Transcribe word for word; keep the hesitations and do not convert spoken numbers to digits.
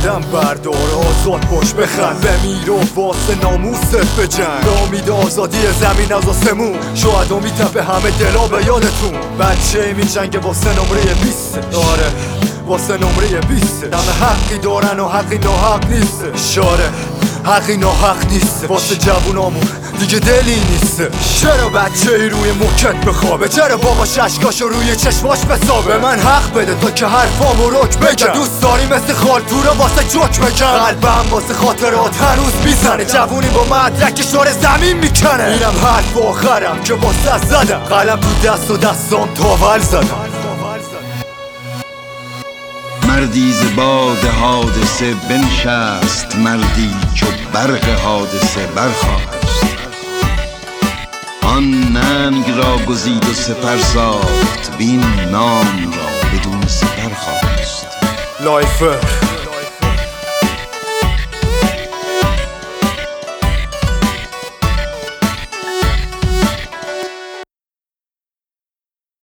قدم بردار آزاد باش بخند بمیر و واسه ناموست بجنگ به امید آزادی زمین از آسمون شاید امید به همه دلا به یادتون بچه می جنگ واسه نمره بیست داره واسه نمره بیست همه حقی دارن و حقی ناحق نیست شاره حقی ناحق نیست واسه جوونامون دیگه دلی نیست چرا بچه ای روی موکت بخوابه چرا بابا ششکاشو روی چشماش بسابه به من حق بده تا که حرفامو رک بگم دوست داری مثل خالتو رو واسه جوک بگم قلبم واسه خاطرات هنوز میزنه جوونی با مدرک شور زمین میکنه اینم حرف آخرم که واسه زدم قلم تو دست و دستام تاول زدم مردی ز باد حادثه بنشست مردی چو برق حادثه برخاست آن ننگ را گزید و سپر ساخت بین نام را بدون سپر خواست لایفر